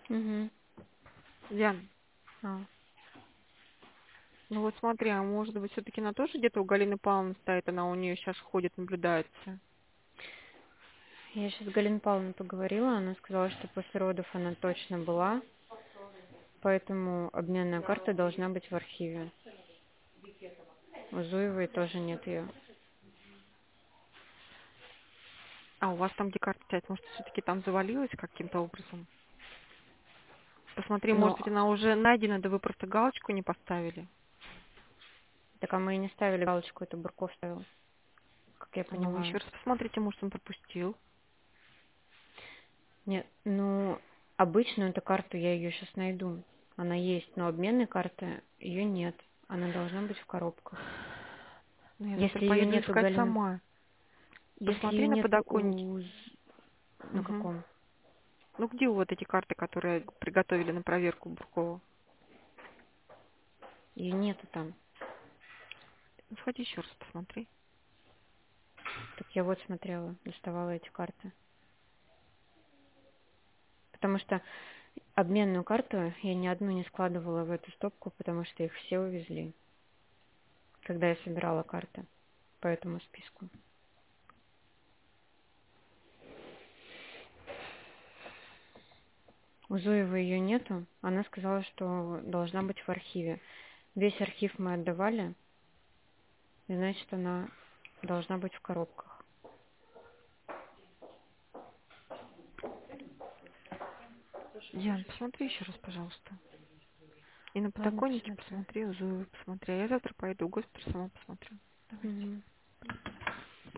Угу. Диан, А. ну вот смотри, а может быть все-таки она тоже где-то у Галины Павловны стоит, она у нее сейчас ходит, наблюдается. Я сейчас с Галиной Павловной поговорила, она сказала, что после родов она точно была, поэтому обменная карта должна быть в архиве. У Зуевой тоже нет ее. А у вас там где карта стоит, может все-таки там завалилась каким-то образом? Посмотри, может Но, быть она уже найдена, да вы просто галочку не поставили. так а мы и не ставили галочку, это Бурков ставил, как я Ну, еще понимаю. раз посмотрите, может он пропустил. Нет, ну, обычную эту карту я ее сейчас найду. Она есть, но обменной карты ее нет. Она должна быть в коробках. Ну, я завтра Если ее поеду нет у искать Галины... сама. Если Посмотри ее на нет подоконнике. На Угу. каком? Ну, где вот эти карты, которые приготовили на проверку Буркова? Ее нету там. Ну, сходи еще раз посмотри. Так я вот смотрела, доставала эти карты. Потому что обменную карту я ни одну не складывала в эту стопку, потому что их все увезли, когда я собирала карты по этому списку. У Зуевой ее нету. Она сказала, что должна быть в архиве. Весь архив мы отдавали, и значит, она должна быть в коробках. Диан, посмотри еще раз, пожалуйста. И на Ладно, подоконнике посмотрю. посмотри, у Зои посмотри. А я завтра пойду, госпиталь сама посмотрю. Давайте. Мгм.